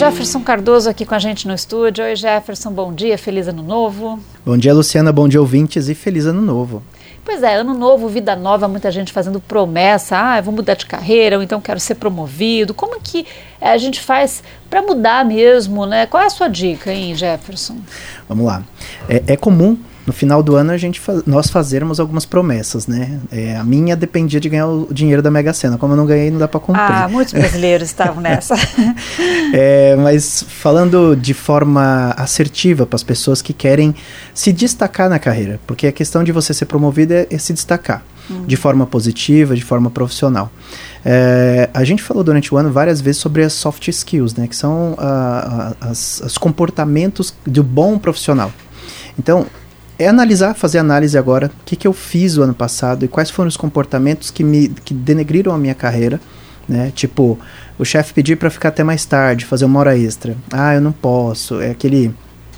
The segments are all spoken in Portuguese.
Jefferson Cardoso aqui com a gente no estúdio. Oi, Jefferson, bom dia, feliz ano novo. Bom dia, Luciana, bom dia, ouvintes, e feliz ano novo. Pois é, ano novo, vida nova, muita gente fazendo promessa, eu vou mudar de carreira, ou então quero ser promovido. Como que a gente faz para mudar mesmo, né? Qual é a sua dica, hein, Jefferson? Vamos lá. É comum, no final do ano, nós fazermos algumas promessas, né? A minha dependia de ganhar o dinheiro da Mega Sena. Como eu não ganhei, não dá para cumprir. Muitos brasileiros estavam nessa. Mas falando de forma assertiva para as pessoas que querem se destacar na carreira, porque a questão de você ser promovido é se destacar de forma positiva, de forma profissional. A gente falou durante o ano várias vezes sobre as soft skills, né? Que são os comportamentos do bom profissional. Então, fazer análise agora, o que eu fiz o ano passado e quais foram os comportamentos que denegriram a minha carreira, né? Tipo, o chefe pedir para ficar até mais tarde, fazer 1 hora extra. Eu não posso, aquele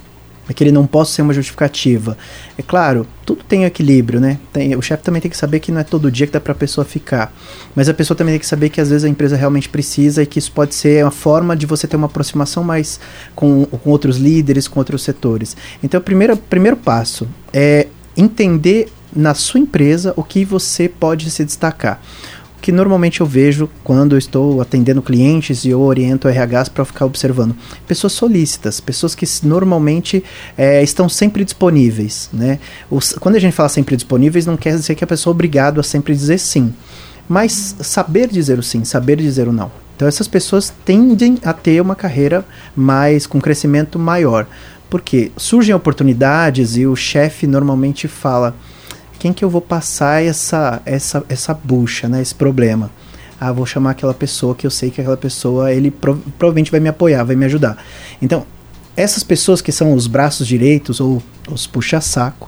não posso ser uma justificativa. É claro, tudo tem equilíbrio, né? O chefe também tem que saber que não é todo dia que dá para a pessoa ficar. Mas a pessoa também tem que saber que às vezes a empresa realmente precisa e que isso pode ser uma forma de você ter uma aproximação mais com outros líderes, com outros setores. Então, o primeiro passo é entender na sua empresa o que você pode se destacar. Que normalmente eu vejo quando eu estou atendendo clientes e eu oriento RHs para ficar observando. Pessoas solícitas, pessoas que normalmente estão sempre disponíveis, né? Quando a gente fala sempre disponíveis, não quer dizer que a pessoa é obrigada a sempre dizer sim. Mas saber dizer o sim, saber dizer o não. Então essas pessoas tendem a ter uma carreira com crescimento maior. Porque surgem oportunidades e o chefe normalmente fala: quem que eu vou passar essa bucha, né, esse problema? Vou chamar aquela pessoa que eu sei que aquela pessoa, ele provavelmente vai me apoiar, vai me ajudar. Então, essas pessoas que são os braços direitos ou os puxa-saco,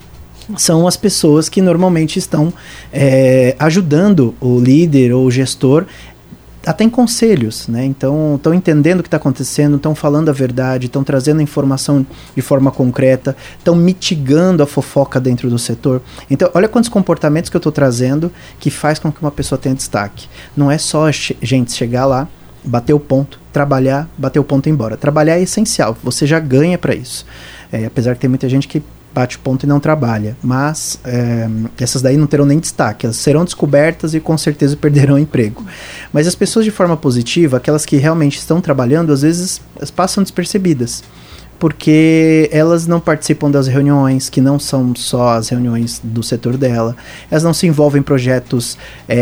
são as pessoas que normalmente estão ajudando o líder ou o gestor até em conselhos, né? Então, estão entendendo o que está acontecendo, estão falando a verdade, estão trazendo informação de forma concreta, estão mitigando a fofoca dentro do setor. Então, olha quantos comportamentos que eu estou trazendo que faz com que uma pessoa tenha destaque. Não é só gente chegar lá, bater o ponto, trabalhar, bater o ponto e ir embora. Trabalhar é essencial, você já ganha para isso. Apesar que tem muita gente que bate o ponto e não trabalha, mas essas daí não terão nem destaque, elas serão descobertas e com certeza perderão o emprego. Mas as pessoas de forma positiva, aquelas que realmente estão trabalhando, às vezes passam despercebidas, porque elas não participam das reuniões, que não são só as reuniões do setor dela, elas não se envolvem em projetos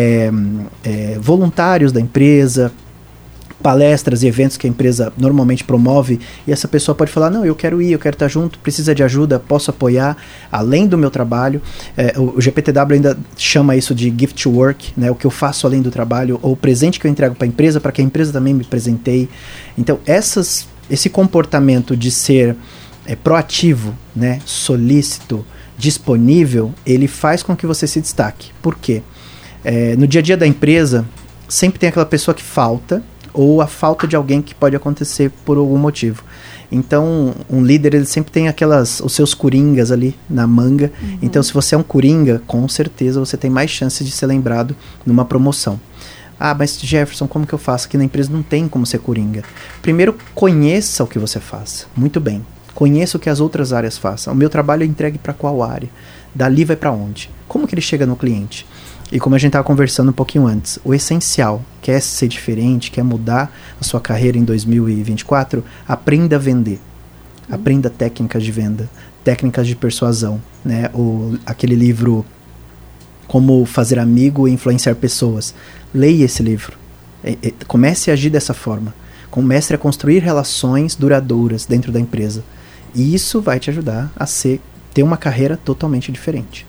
voluntários da empresa, palestras e eventos que a empresa normalmente promove, e essa pessoa pode falar: não, eu quero ir, eu quero estar junto, precisa de ajuda, posso apoiar, além do meu trabalho. O GPTW ainda chama isso de gift to work, né, o que eu faço além do trabalho, ou o presente que eu entrego para a empresa, para que a empresa também me presenteie. Então, esse comportamento de ser proativo, né, solícito, disponível, ele faz com que você se destaque. Por quê? No dia a dia da empresa, sempre tem aquela pessoa que falta, ou a falta de alguém que pode acontecer por algum motivo. Então, um líder, ele sempre tem os seus coringas ali na manga. Então, se você é um coringa, com certeza você tem mais chances de ser lembrado numa promoção. Mas Jefferson, como que eu faço? Aqui na empresa não tem como ser coringa. Primeiro, conheça o que você faz. Muito bem. Conheça o que as outras áreas façam. O meu trabalho é entregue para qual área? Dali vai para onde? Como que ele chega no cliente? E como a gente estava conversando um pouquinho antes, o essencial, quer ser diferente, quer mudar a sua carreira em 2024, aprenda a vender. Aprenda técnicas de venda, técnicas de persuasão, né? Aquele livro Como Fazer Amigo e Influenciar Pessoas. Leia esse livro. Comece a agir dessa forma. Comece a construir relações duradouras dentro da empresa. E isso vai te ajudar a ter uma carreira totalmente diferente.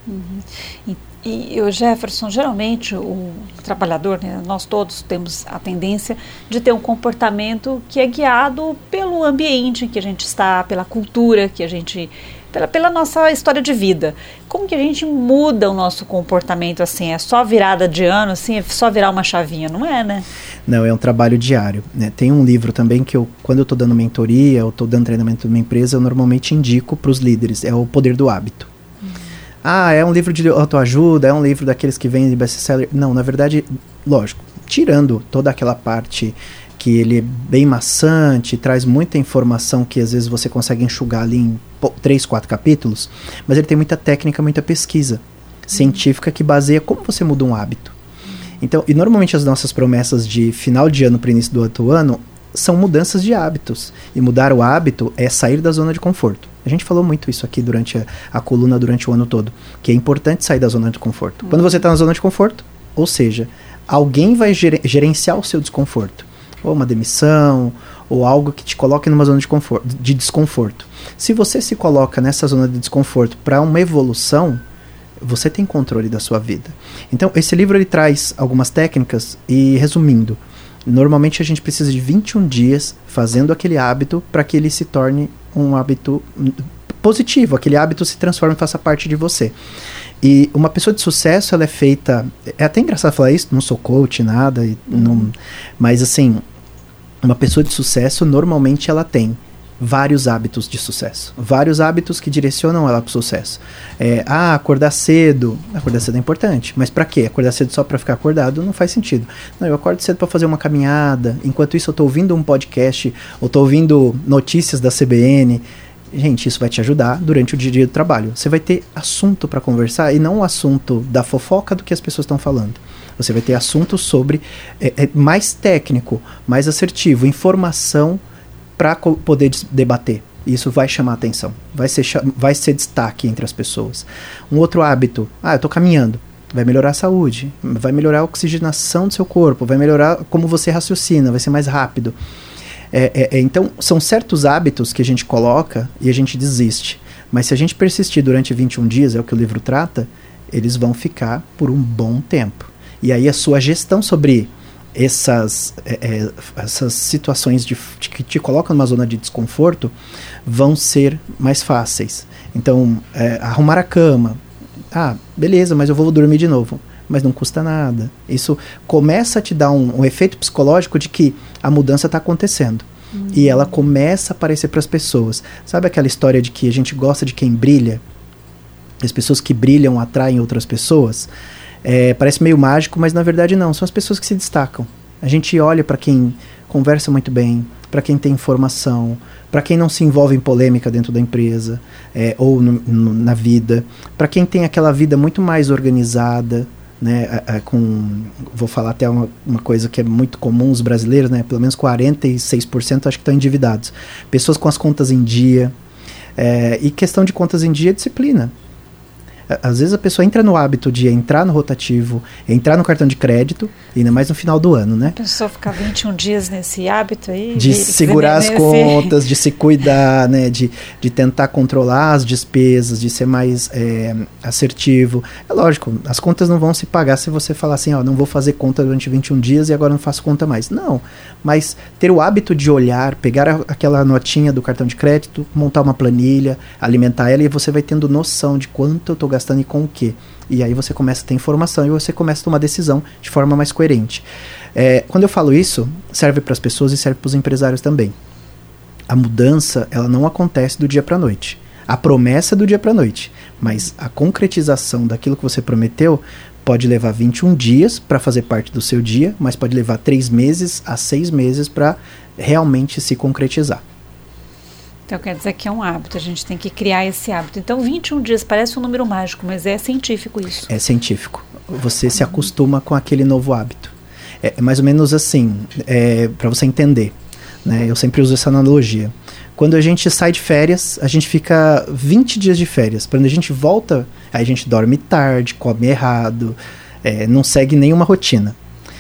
E o Jefferson, geralmente o trabalhador, né, nós todos temos a tendência de ter um comportamento que é guiado pelo ambiente em que a gente está, pela cultura que a gente, pela nossa história de vida. Como que a gente muda o nosso comportamento assim? É só virada de ano, assim, é só virar uma chavinha, não é, né? Não, é um trabalho diário, né? Tem um livro também que quando eu estou dando mentoria, ou estou dando treinamento numa empresa, eu normalmente indico para os líderes, é O Poder do Hábito. É um livro de autoajuda, é um livro daqueles que vendem best-seller. Não, na verdade, lógico, tirando toda aquela parte que ele é bem maçante, traz muita informação que às vezes você consegue enxugar ali em 3, 4 capítulos, mas ele tem muita técnica, muita pesquisa científica que baseia como você muda um hábito. Então, e normalmente as nossas promessas de final de ano para início do outro ano são mudanças de hábitos. E mudar o hábito é sair da zona de conforto. A gente falou muito isso aqui durante a coluna, durante o ano todo, que é importante sair da zona de conforto. Quando você está na zona de conforto, ou seja, alguém vai gerenciar o seu desconforto. Ou uma demissão, ou algo que te coloque numa zona de desconforto. Se você se coloca nessa zona de desconforto para uma evolução, você tem controle da sua vida. Então, esse livro ele traz algumas técnicas e, resumindo, normalmente a gente precisa de 21 dias fazendo aquele hábito para que ele se torne um hábito positivo, aquele hábito se transforma e faça parte de você. E uma pessoa de sucesso, ela é feita... É até engraçado falar isso, não sou coach, nada, mas assim, uma pessoa de sucesso, normalmente ela tem vários hábitos de sucesso. Vários hábitos que direcionam ela para o sucesso. Acordar cedo. Acordar cedo é importante. Mas para quê? Acordar cedo só para ficar acordado não faz sentido. Não, eu acordo cedo para fazer uma caminhada. Enquanto isso eu estou ouvindo um podcast, ou estou ouvindo notícias da CBN. Gente, isso vai te ajudar durante o dia do trabalho. Você vai ter assunto para conversar e não o assunto da fofoca do que as pessoas estão falando. Você vai ter assunto sobre mais técnico, mais assertivo, informação para poder debater. Isso vai chamar atenção, vai ser destaque entre as pessoas. Um outro hábito, eu estou caminhando, vai melhorar a saúde, vai melhorar a oxigenação do seu corpo, vai melhorar como você raciocina, vai ser mais rápido. Então, são certos hábitos que a gente coloca e a gente desiste. Mas se a gente persistir durante 21 dias, é o que o livro trata, eles vão ficar por um bom tempo. E aí a sua gestão sobre essas situações que te colocam numa zona de desconforto vão ser mais fáceis. Então, arrumar a cama. Beleza, mas eu vou dormir de novo. Mas não custa nada. Isso começa a te dar um efeito psicológico de que a mudança está acontecendo. E ela começa a aparecer para as pessoas. Sabe aquela história de que a gente gosta de quem brilha? As pessoas que brilham atraem outras pessoas? Parece meio mágico, mas na verdade não. São as pessoas que se destacam. A gente olha para quem conversa muito bem, para quem tem informação, para quem não se envolve em polêmica dentro da empresa ou na vida, para quem tem aquela vida muito mais organizada, né, vou falar até uma coisa que é muito comum os brasileiros, né, pelo menos 46% acho que estão endividados. Pessoas com as contas em dia. E questão de contas em dia é disciplina. Às vezes a pessoa entra no hábito de entrar no rotativo, entrar no cartão de crédito, ainda mais no final do ano, né? A pessoa ficar 21 dias nesse hábito aí. De segurar as contas, de se cuidar, né? De tentar controlar as despesas, de ser mais assertivo. É lógico, as contas não vão se pagar se você falar assim, não vou fazer conta durante 21 dias e agora não faço conta mais. Não, mas ter o hábito de olhar, pegar aquela notinha do cartão de crédito, montar uma planilha, alimentar ela e você vai tendo noção de quanto eu estou gastando e com o quê. E aí você começa a ter informação e você começa a tomar decisão de forma mais coerente. Quando eu falo isso, serve para as pessoas e serve para os empresários também. A mudança, ela não acontece do dia para a noite. A promessa é do dia para a noite, mas a concretização daquilo que você prometeu pode levar 21 dias para fazer parte do seu dia, mas pode levar 3 meses a 6 meses para realmente se concretizar. Então quer dizer que é um hábito, a gente tem que criar esse hábito. Então 21 dias parece um número mágico, mas é científico isso. É científico. Você se acostuma com aquele novo hábito. É mais ou menos assim, para você entender, né? Eu sempre uso essa analogia. Quando a gente sai de férias, a gente fica 20 dias de férias. Quando a gente volta, aí a gente dorme tarde, come errado, não segue nenhuma rotina.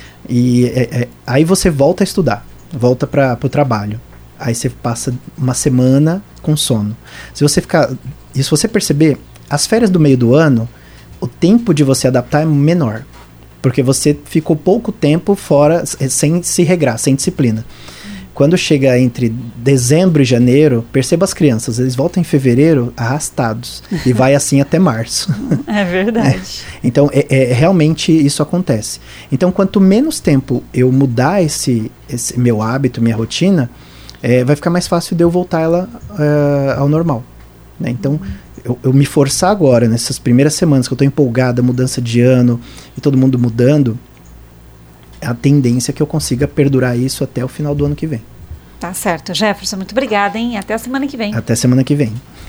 E aí você volta a estudar, volta para o trabalho. Aí você passa uma semana com sono. Se você perceber, as férias do meio do ano, o tempo de você adaptar é menor. Porque você ficou pouco tempo fora, sem se regrar, sem disciplina. Quando chega entre dezembro e janeiro, perceba as crianças, eles voltam em fevereiro arrastados. E vai assim até março. É verdade. Então, realmente isso acontece. Então, quanto menos tempo eu mudar esse meu hábito, minha rotina, vai ficar mais fácil de eu voltar ela ao normal. Né? Então, eu me forçar agora, nessas primeiras semanas que eu estou empolgada, mudança de ano, e todo mundo mudando, a tendência é que eu consiga perdurar isso até o final do ano que vem. Tá certo. Jefferson, muito obrigada, hein? Até a semana que vem. Até semana que vem.